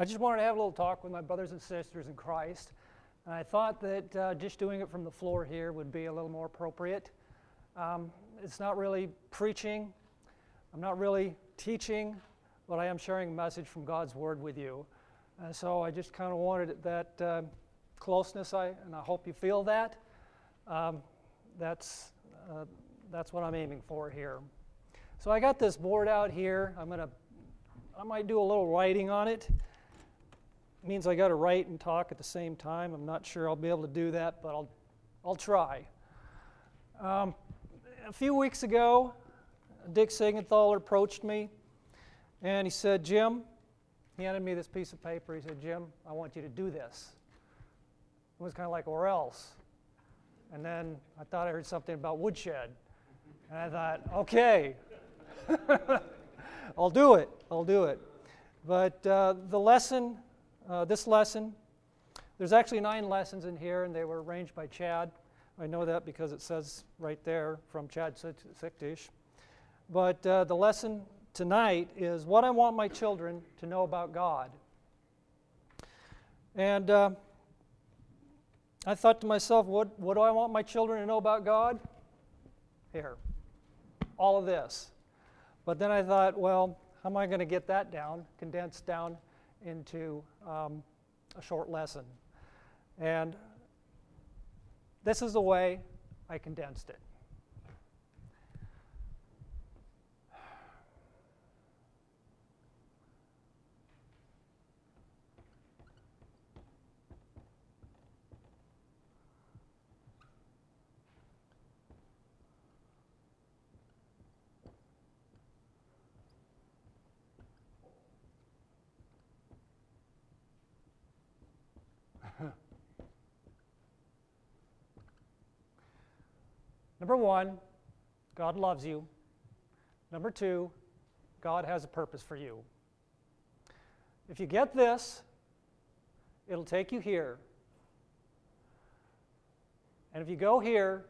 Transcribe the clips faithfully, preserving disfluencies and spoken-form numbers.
I just wanted to have a little talk with my brothers and sisters in Christ. And I thought that uh, just doing it from the floor here would be a little more appropriate. Um, it's not really preaching. I'm not really teaching, but I am sharing a message from God's Word with you. And so I just kind of wanted that uh, closeness, I, and I hope you feel that. Um, that's, uh, that's what I'm aiming for here. So I got this board out here. I'm going to, I might do a little writing on it. It means I got to write and talk at the same time. I'm not sure I'll be able to do that, but I'll, I'll try. Um, a few weeks ago, Dick Siegenthaler approached me, and he said, Jim, he handed me this piece of paper. He said, Jim, I want you to do this. It was kind of like, or else. And then I thought I heard something about woodshed. And I thought, okay, I'll do it. I'll do it. But uh, the lesson, uh, this lesson, there's actually nine lessons in here, and they were arranged by Chad. I know that because it says right there from Chad Siktish. But uh, the lesson tonight is what I want my children to know about God. And uh, I thought to myself, what, what do I want my children to know about God? Here, all of this. But then I thought, well, how am I going to get that down, condensed down into um, a short lesson? And this is the way I condensed it. Number one, God loves you. Number two, God has a purpose for you. If you get this, it'll take you here. And if you go here,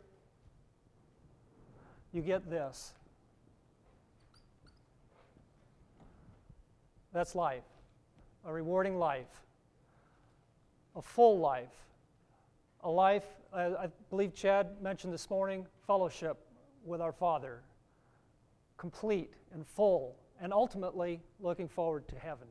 you get this. That's life, a rewarding life, a full life, a life, uh, I believe Chad mentioned this morning, fellowship with our Father, complete and full, and ultimately looking forward to heaven.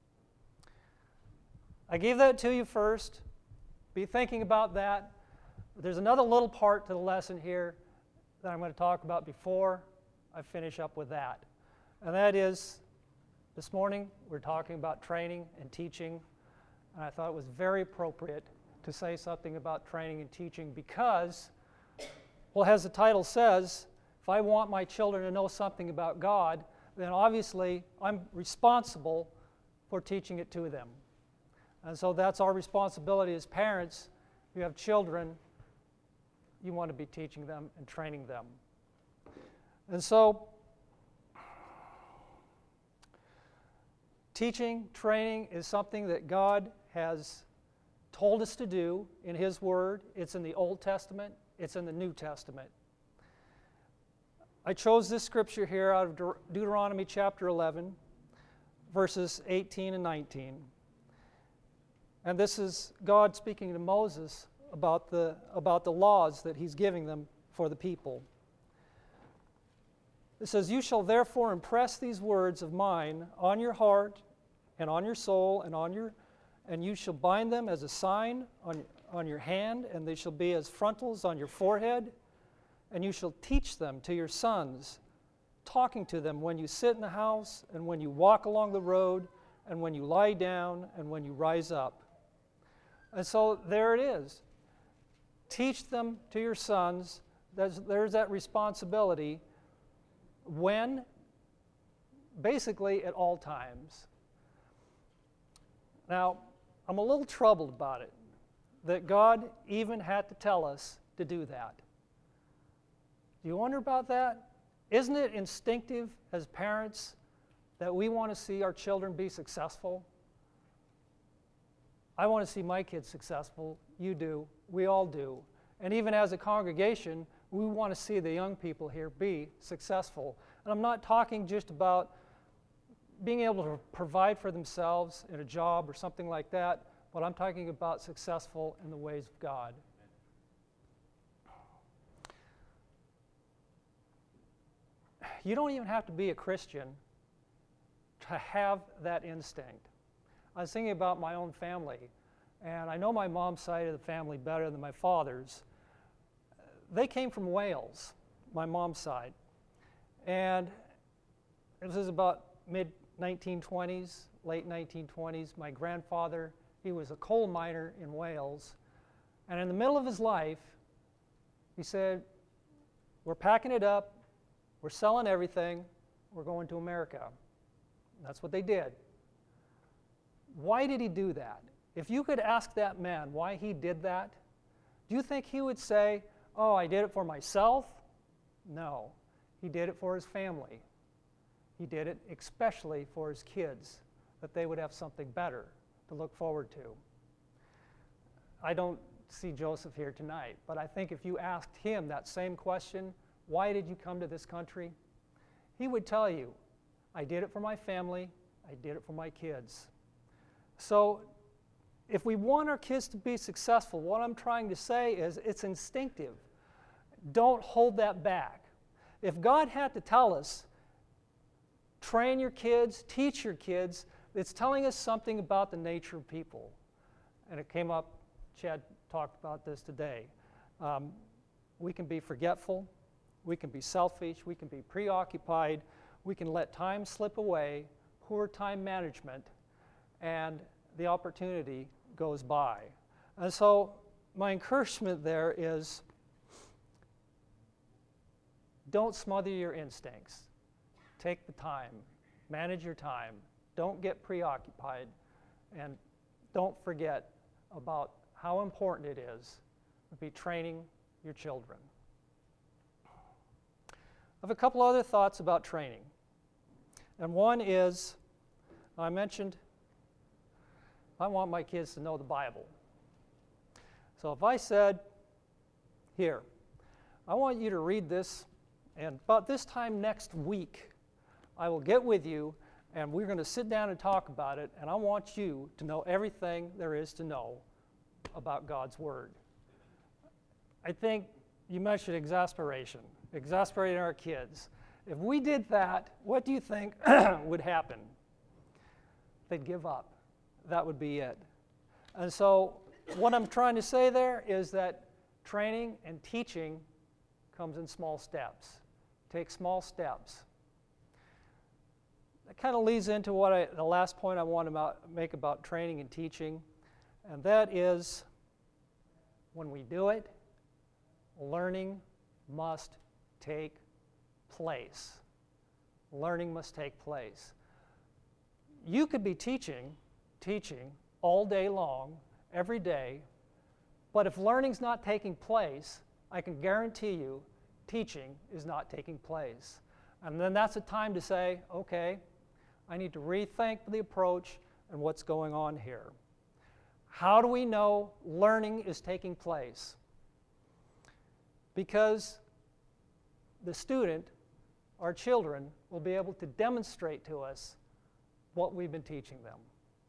I gave that to you first. Be thinking about that. There's another little part to the lesson here that I'm going to talk about before I finish up with that. And that is, this morning we're talking about training and teaching, and I thought it was very appropriate to say something about training and teaching because, well, as the title says, if I want my children to know something about God, then obviously I'm responsible for teaching it to them. And so that's our responsibility as parents. If you have children, you want to be teaching them and training them. And so teaching, training is something that God has told us to do in His Word. It's in the Old Testament. It's in the New Testament. I chose this scripture here out of De- Deuteronomy chapter eleven, verses eighteen and nineteen. And this is God speaking to Moses about the, about the laws that He's giving them for the people. It says, "You shall therefore impress these words of mine on your heart and on your soul and on your and you shall bind them as a sign on, on your hand, and they shall be as frontals on your forehead, and you shall teach them to your sons, talking to them when you sit in the house, and when you walk along the road, and when you lie down, and when you rise up." And so there it is. Teach them to your sons. There's, there's that responsibility when, basically at all times. Now, I'm a little troubled about it, that God even had to tell us to do that. Do you wonder about that? Isn't it instinctive as parents that we want to see our children be successful? I want to see my kids successful. You do. We all do. And even as a congregation, we want to see the young people here be successful. And I'm not talking just about being able to provide for themselves in a job or something like that, but I'm talking about successful in the ways of God. You don't even have to be a Christian to have that instinct. I was thinking about my own family, and I know my mom's side of the family better than my father's. They came from Wales, my mom's side, and this is about mid nineteen twenties, late nineteen twenties. My grandfather, he was a coal miner in Wales, and in the middle of his life, he said, we're packing it up, we're selling everything, we're going to America. And that's what they did. Why did he do that? If you could ask that man why he did that, do you think he would say, oh, I did it for myself? No, he did it for his family. He did it especially for his kids, that they would have something better to look forward to. I don't see Joseph here tonight, but I think if you asked him that same question, why did you come to this country? He would tell you, I did it for my family, I did it for my kids. So if we want our kids to be successful, what I'm trying to say is it's instinctive. Don't hold that back. If God had to tell us, train your kids, teach your kids, it's telling us something about the nature of people. And it came up, Chad talked about this today. Um, we can be forgetful, we can be selfish, we can be preoccupied, we can let time slip away, poor time management, and the opportunity goes by. And so my encouragement there is don't smother your instincts. Take the time, manage your time, don't get preoccupied, and don't forget about how important it is to be training your children. I have a couple other thoughts about training. And one is, I mentioned, I want my kids to know the Bible. So if I said, here, I want you to read this, and about this time next week, I will get with you, and we're going to sit down and talk about it, and I want you to know everything there is to know about God's Word. I think you mentioned exasperation, exasperating our kids. If we did that, what do you think would happen? They'd give up. That would be it. And so what I'm trying to say there is that training and teaching comes in small steps. Take small steps. That kind of leads into what I, the last point I want to make about training and teaching, and that is when we do it, learning must take place. Learning must take place. You could be teaching, teaching all day long, every day, but if learning's not taking place, I can guarantee you teaching is not taking place. And then that's a time to say, okay, I need to rethink the approach and what's going on here. How do we know learning is taking place? Because the student, our children, will be able to demonstrate to us what we've been teaching them.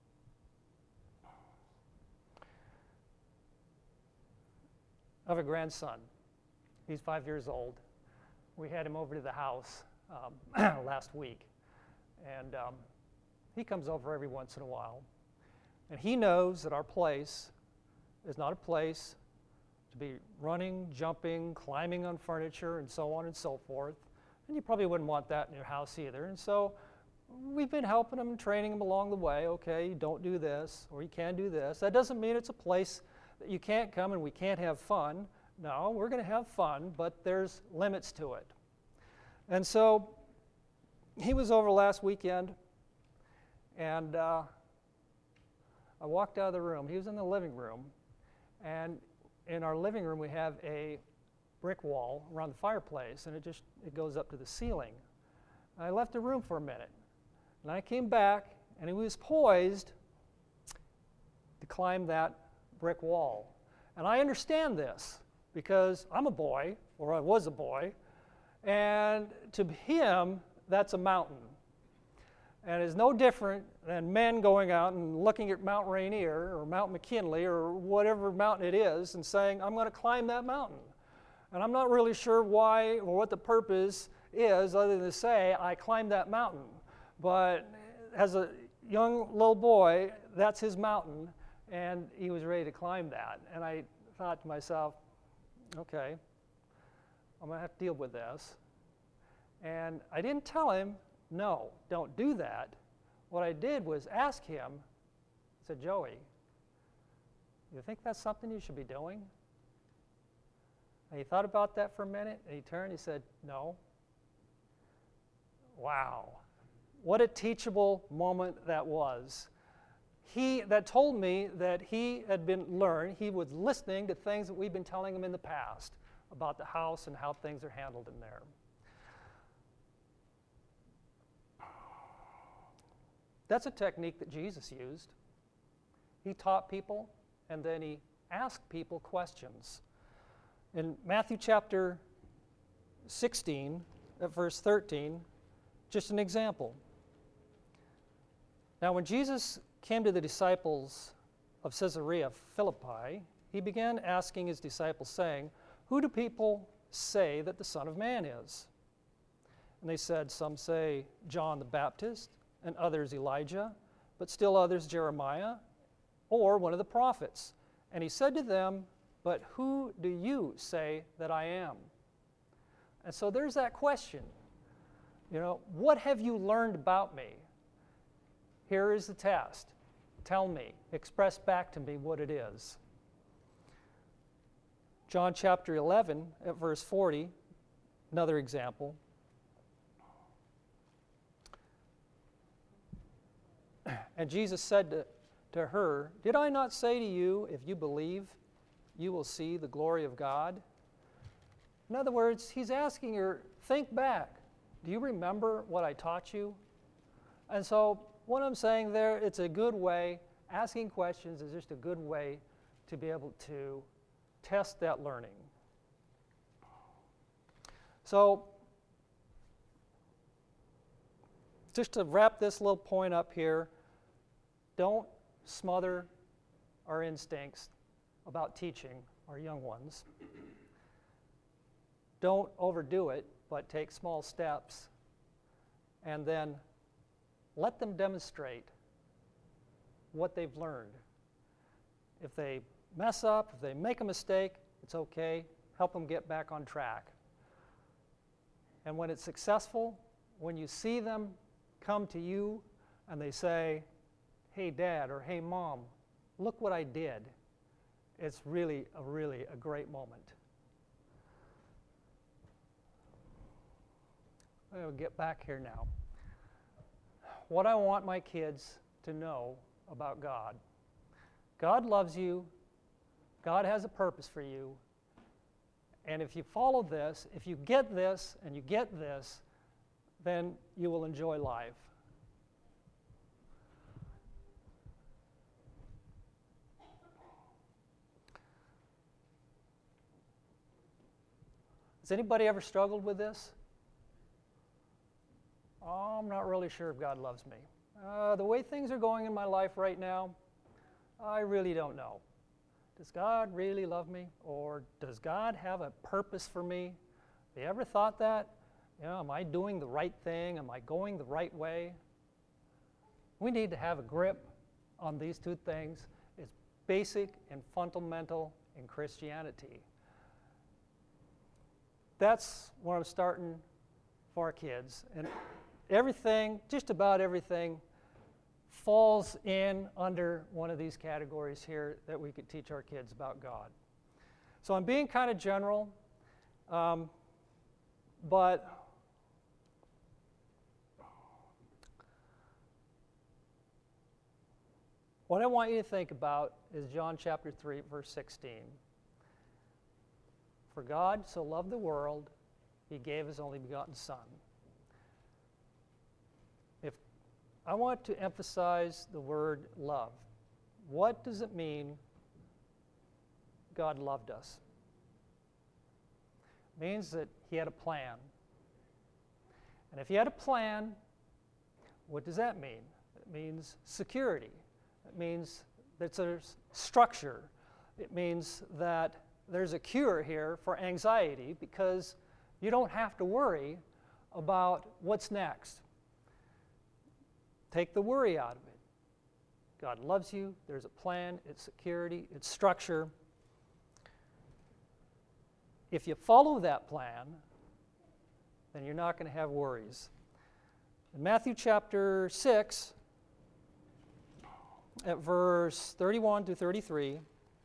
I have a grandson. He's five years old. We had him over to the house um, last week. And um, he comes over every once in a while. And he knows that our place is not a place to be running, jumping, climbing on furniture, and so on and so forth. And you probably wouldn't want that in your house either. And so we've been helping him, training him along the way. Okay, you don't do this, or you can do this. That doesn't mean it's a place that you can't come and we can't have fun. No, we're going to have fun, but there's limits to it. And so he was over last weekend, and uh, I walked out of the room. He was in the living room, and in our living room we have a brick wall around the fireplace, and it just it goes up to the ceiling. And I left the room for a minute, and I came back, and he was poised to climb that brick wall. And I understand this because I'm a boy, or I was a boy, and to him, that's a mountain. And it's no different than men going out and looking at Mount Rainier or Mount McKinley or whatever mountain it is and saying, I'm going to climb that mountain. And I'm not really sure why or what the purpose is other than to say, I climbed that mountain. But as a young little boy, that's his mountain, and he was ready to climb that. And I thought to myself, okay, I'm going to have to deal with this. And I didn't tell him, no, don't do that. What I did was ask him, I said, Joey, you think that's something you should be doing? And he thought about that for a minute, and he turned and he said, no. Wow. What a teachable moment that was. He, that told me that he had been learned, he was listening to things that we've been telling him in the past about the house and how things are handled in there. That's a technique that Jesus used. He taught people, and then he asked people questions. In Matthew chapter sixteen, at verse thirteen, just an example. Now, when Jesus came to the disciples of Caesarea Philippi, he began asking his disciples, saying, who do people say that the Son of Man is? And they said, some say John the Baptist, and others Elijah, but still others Jeremiah, or one of the prophets. And he said to them, but who do you say that I am? And so there's that question. You know, what have you learned about me? Here is the test. Tell me, express back to me what it is. John chapter eleven at verse forty, another example. And Jesus said to, to her, did I not say to you, if you believe, you will see the glory of God? In other words, he's asking her, think back. Do you remember what I taught you? And so what I'm saying there, it's a good way, asking questions is just a good way to be able to test that learning. So just to wrap this little point up here, don't smother our instincts about teaching our young ones. Don't overdo it, but take small steps, and then let them demonstrate what they've learned. If they mess up, if they make a mistake, it's okay. Help them get back on track. And when it's successful, when you see them come to you and they say, hey, Dad, or hey, Mom, look what I did, it's really, a really a great moment. I'll get back here now. What I want my kids to know about God. God loves you. God has a purpose for you. And if you follow this, if you get this and you get this, then you will enjoy life. Has anybody ever struggled with this? Oh, I'm not really sure if God loves me. Uh, the way things are going in my life right now, I really don't know. Does God really love me? Or does God have a purpose for me? Have you ever thought that? You know, am I doing the right thing? Am I going the right way? We need to have a grip on these two things. It's basic and fundamental in Christianity. That's what I'm starting for our kids. And everything, just about everything, falls in under one of these categories here that we could teach our kids about God. So I'm being kind of general, um, but what I want you to think about is John chapter three, verse sixteen. For God so loved the world, he gave his only begotten Son. If I want to emphasize the word love, what does it mean God loved us? It means that he had a plan. And if he had a plan, What does that mean? It means security. It means that there's structure. It means that there's a cure here for anxiety because you don't have to worry about what's next. Take the worry out of it. God loves you. There's a plan. It's security. It's structure. If you follow that plan, then you're not going to have worries. In Matthew chapter six, at verse thirty-one to thirty-three,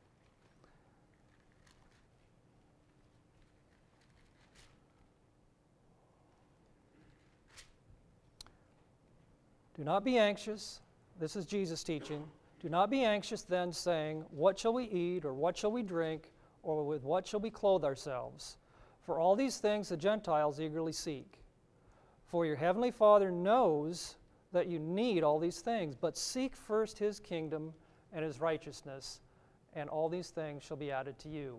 do not be anxious. This is Jesus teaching. Do not be anxious then, saying, what shall we eat, or what shall we drink, or with what shall we clothe ourselves? For all these things the Gentiles eagerly seek. For your heavenly Father knows that you need all these things, but seek first his kingdom and his righteousness, and all these things shall be added to you.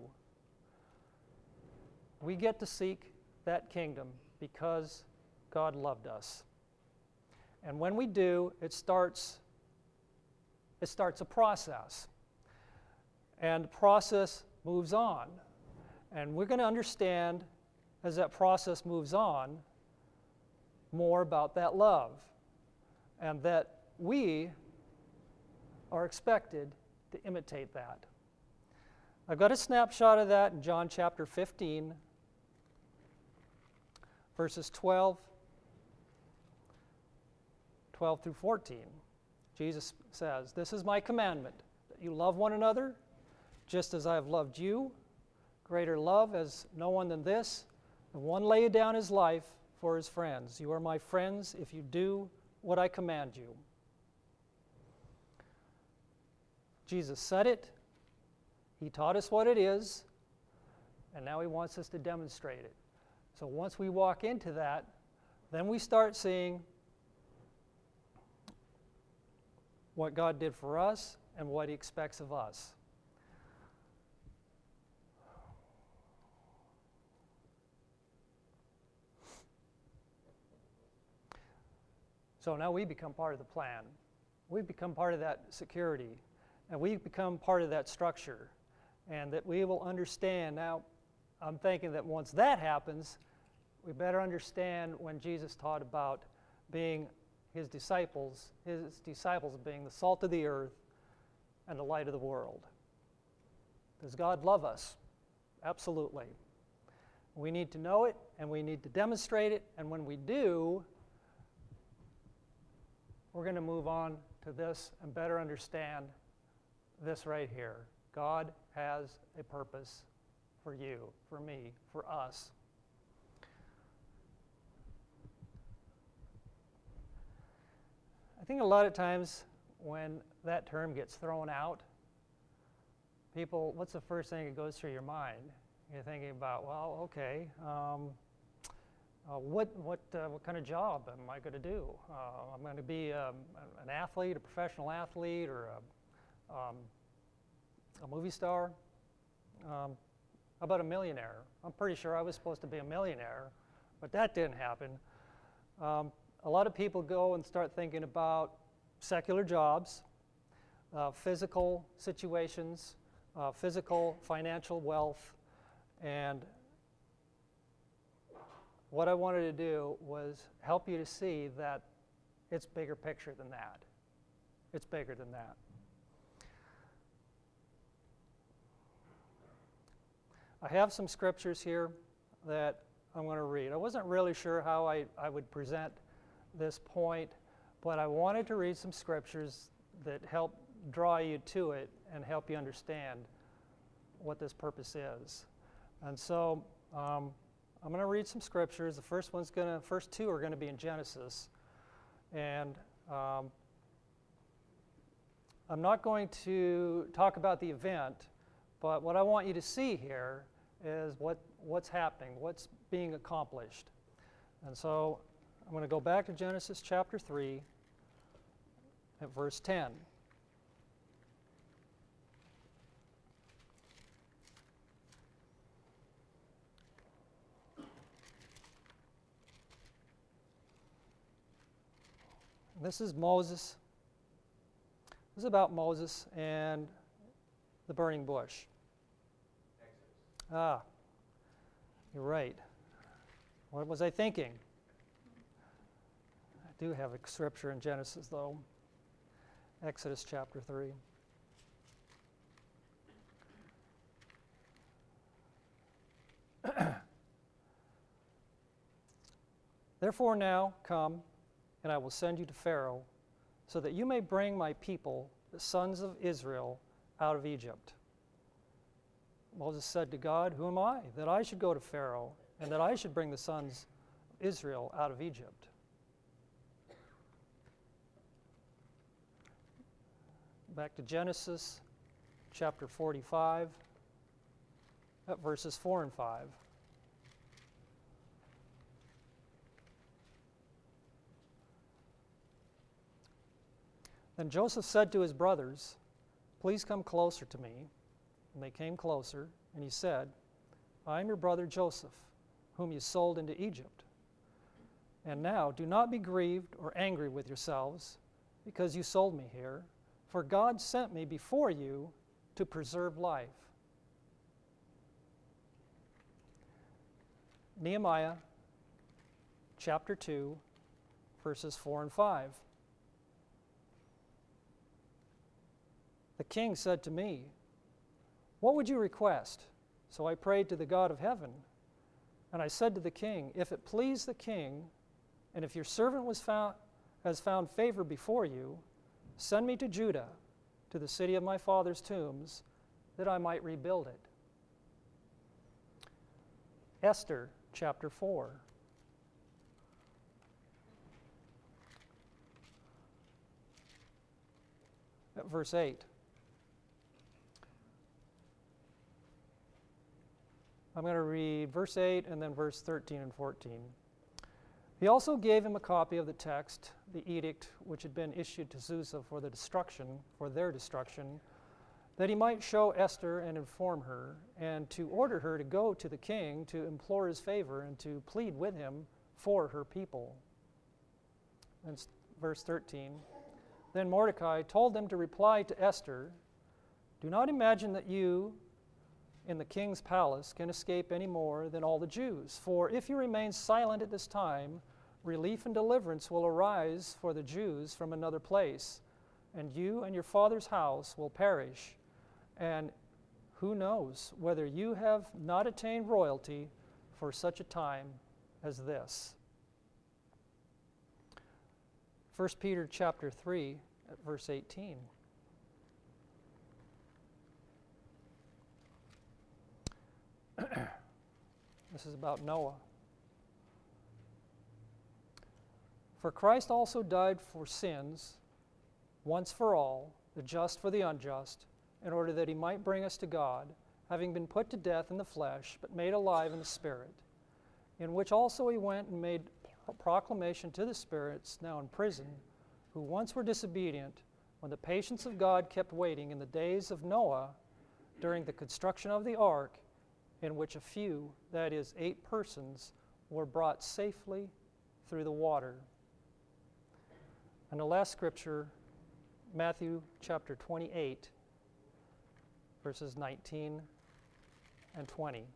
We get to seek that kingdom because God loved us. And when we do, it starts, it starts a process. And the process moves on. And we're going to understand, as that process moves on, more about that love. And that we are expected to imitate that. I've got a snapshot of that in John chapter fifteen, verses twelve, twelve through fourteen. Jesus says, this is my commandment, that you love one another, just as I have loved you. Greater love has no one than this, and one lay down his life for his friends. You are my friends if you do what I command you. Jesus said it. He taught us what it is, and now he wants us to demonstrate it. So once we walk into that, then we start seeing what God did for us and what he expects of us. So now we become part of the plan. We become part of that security, and we become part of that structure, and that we will understand. Now, I'm thinking that once that happens, we better understand when Jesus taught about being his disciples, his disciples being the salt of the earth and the light of the world. Does God love us? Absolutely. We need to know it, and we need to demonstrate it, and when we do, we're going to move on to this and better understand this right here. God has a purpose for you, for me, for us. I think a lot of times when that term gets thrown out, people, what's the first thing that goes through your mind? You're thinking about, well, okay, um, Uh, what what uh, what kind of job am I going to do? Uh, I'm going to be um, an athlete, a professional athlete, or a, um, a movie star. Um, how about a millionaire? I'm pretty sure I was supposed to be a millionaire, but that didn't happen. Um, a lot of people go and start thinking about secular jobs, uh, physical situations, uh, physical financial wealth, and what I wanted to do was help you to see that it's bigger picture than that. It's bigger than that. I have some scriptures here that I'm going to read. I wasn't really sure how I, I would present this point, but I wanted to read some scriptures that help draw you to it and help you understand what this purpose is. And so, um, I'm going to read some scriptures. The first one's going to, first two are going to be in Genesis, and um, I'm not going to talk about the event, but what I want you to see here is what what's happening, what's being accomplished. And so I'm going to go back to Genesis chapter three, at verse ten. This is Moses. This is about Moses and the burning bush. Exodus. Ah, you're right. What was I thinking? I do have a scripture in Genesis, though. Exodus chapter three. Therefore now come, and I will send you to Pharaoh, so that you may bring my people, the sons of Israel, out of Egypt. Moses said to God, who am I, that I should go to Pharaoh, and that I should bring the sons of Israel out of Egypt? Back to Genesis chapter forty-five, at verses four and five. Then Joseph said to his brothers, please come closer to me. And they came closer, and he said, I am your brother Joseph, whom you sold into Egypt. And now do not be grieved or angry with yourselves, because you sold me here, for God sent me before you to preserve life. Nehemiah chapter two, verses four and five. The king said to me, what would you request? So I prayed to the God of heaven. And I said to the king, if it please the king, and if your servant was found, has found favor before you, send me to Judah, to the city of my father's tombs, that I might rebuild it. Esther chapter four. At verse eight. I'm going to read verse eight and then verse thirteen and fourteen. He also gave him a copy of the text, the edict which had been issued to Susa for the destruction, for their destruction, that he might show Esther and inform her, and to order her to go to the king to implore his favor and to plead with him for her people. And verse thirteen. Then Mordecai told them to reply to Esther, do not imagine that you in the king's palace can escape any more than all the Jews. For if you remain silent at this time, relief and deliverance will arise for the Jews from another place, and you and your father's house will perish. And who knows whether you have not attained royalty for such a time as this. First Peter chapter three, at verse eighteen. This is about Noah. For Christ also died for sins, once for all, the just for the unjust, in order that he might bring us to God, having been put to death in the flesh, but made alive in the Spirit, in which also he went and made proclamation to the spirits now in prison, who once were disobedient, when the patience of God kept waiting in the days of Noah during the construction of the ark, in which a few, that is, eight persons, were brought safely through the water. And the last scripture, Matthew chapter twenty-eight, verses nineteen and twenty.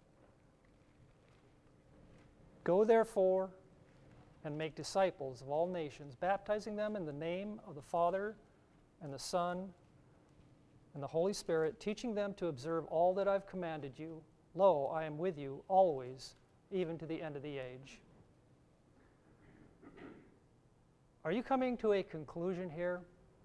Go therefore and make disciples of all nations, baptizing them in the name of the Father and the Son and the Holy Spirit, teaching them to observe all that I've commanded you. Lo, I am with you always, even to the end of the age. Are you coming to a conclusion here?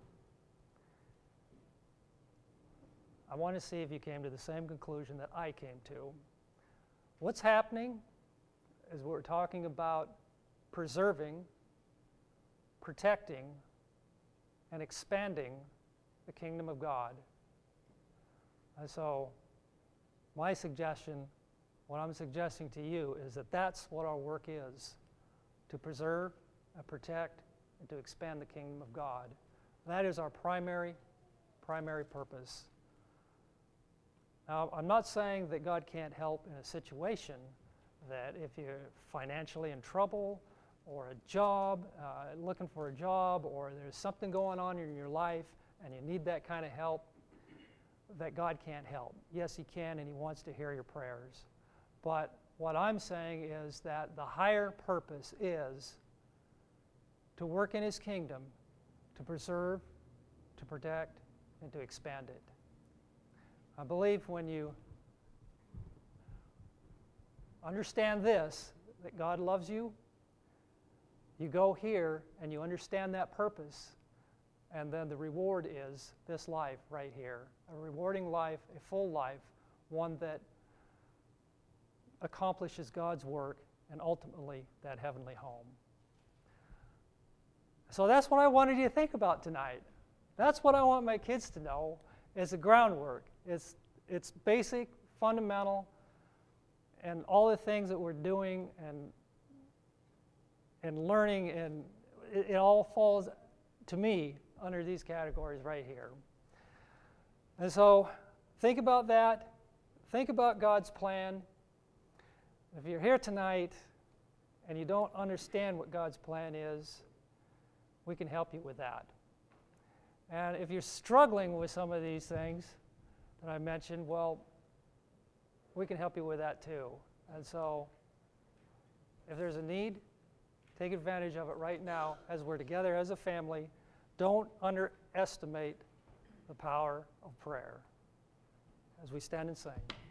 I want to see if you came to the same conclusion that I came to. What's happening is we're talking about preserving, protecting, and expanding the kingdom of God. And so my suggestion, what I'm suggesting to you, is that that's what our work is, to preserve and protect and to expand the kingdom of God. That is our primary, primary purpose. Now, I'm not saying that God can't help in a situation that if you're financially in trouble or a job, uh, looking for a job, or there's something going on in your life and you need that kind of help, that God can't help. Yes, He can, and He wants to hear your prayers. But what I'm saying is that the higher purpose is to work in His kingdom, to preserve, to protect, and to expand it. I believe when you understand this, that God loves you, you go here and you understand that purpose, and then the reward is this life right here. A rewarding life, a full life, one that accomplishes God's work and ultimately that heavenly home. So that's what I wanted you to think about tonight. That's what I want my kids to know is the groundwork. It's, it's basic, fundamental, and all the things that we're doing and, and learning, and it, it all falls, to me, under these categories right here. And so think about that. Think about God's plan. If you're here tonight and you don't understand what God's plan is, we can help you with that. And if you're struggling with some of these things that I mentioned, well, we can help you with that too. And so if there's a need, take advantage of it right now as we're together as a family. Don't underestimate the power of prayer as we stand and sing.